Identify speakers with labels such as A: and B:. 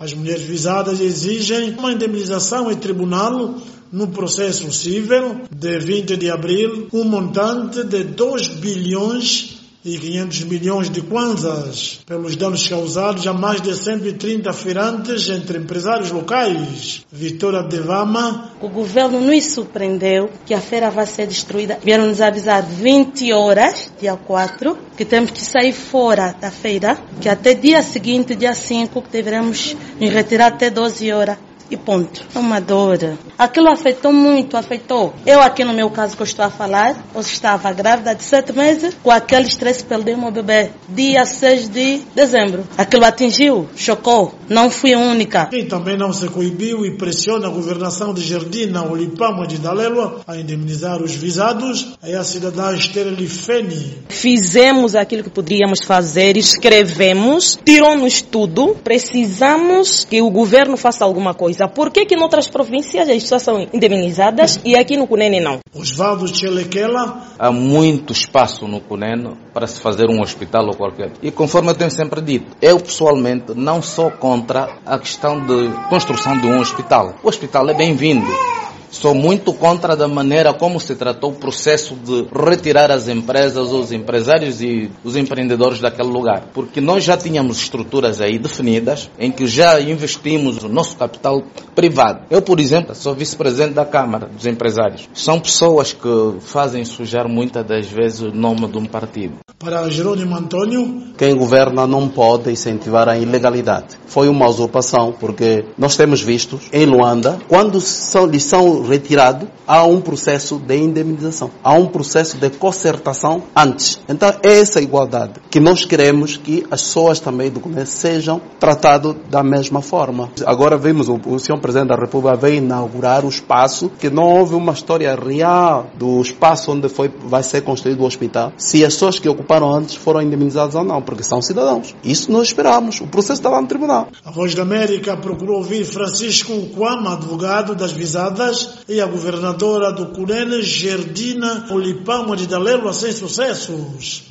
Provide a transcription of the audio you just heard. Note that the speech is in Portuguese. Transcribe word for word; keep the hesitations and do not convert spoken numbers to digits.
A: As mulheres visadas exigem uma indemnização em tribunal no processo civil de vinte de abril, um montante de dois bilhões e quinhentos milhões de kwanzas pelos danos causados a mais de cento e trinta feirantes entre empresários locais. Vitória de Vama.
B: O governo nos surpreendeu que a feira vai ser destruída. Vieram nos avisar vinte horas, dia quatro, que temos que sair fora da feira, que até dia seguinte, dia cinco, deveremos nos retirar até doze horas. E ponto. É uma dor. Aquilo afetou muito, afetou. Eu aqui no meu caso que eu estou a falar, eu estava grávida de sete meses, com aquele estresse perdeu meu bebê. Dia seis de dezembro. Aquilo atingiu, chocou. Não fui a única.
A: Quem também não se coibiu e pressiona a governação de Jerdina, Olipama de Dalelwa a indemnizar os visados é a cidadã Esther Lifeni.
C: Fizemos aquilo que poderíamos fazer, escrevemos, tirou-nos tudo. Precisamos que o governo faça alguma coisa. Por que que em outras províncias as pessoas são indemnizadas e aqui no Cunene não?
A: Osvaldo Chelequela.
D: Há muito espaço no Cunene para se fazer um hospital ou qualquer. E conforme eu tenho sempre dito, eu pessoalmente não sou contra a questão de construção de um hospital. O hospital é bem-vindo. Sou muito contra da maneira como se tratou o processo de retirar as empresas, os empresários e os empreendedores daquele lugar. Porque nós já tínhamos estruturas aí definidas em que já investimos o nosso capital privado. Eu, por exemplo, sou vice-presidente da Câmara dos Empresários. São pessoas que fazem sujar muitas das vezes o nome de um partido.
A: Para Jerônimo Antônio.
E: Quem governa não pode incentivar a ilegalidade. Foi uma usurpação, porque nós temos visto em Luanda, quando são, lhes são retirados, há um processo de indemnização. Há um processo de concertação antes. Então é essa igualdade que nós queremos que as pessoas também do comércio sejam tratadas da mesma forma. Agora vemos o, o senhor Presidente da República veio inaugurar o espaço, que não houve uma história real do espaço onde foi, vai ser construído o hospital, se as pessoas que ocuparam antes foram indemnizadas ou não, porque são cidadãos. Isso nós esperamos. O processo está lá no tribunal.
A: A Voz da América procurou ouvir Francisco Kwama, advogado das visadas, e a governadora do Cunene, Jerdina Olipama de Dalelwa, sem sucessos.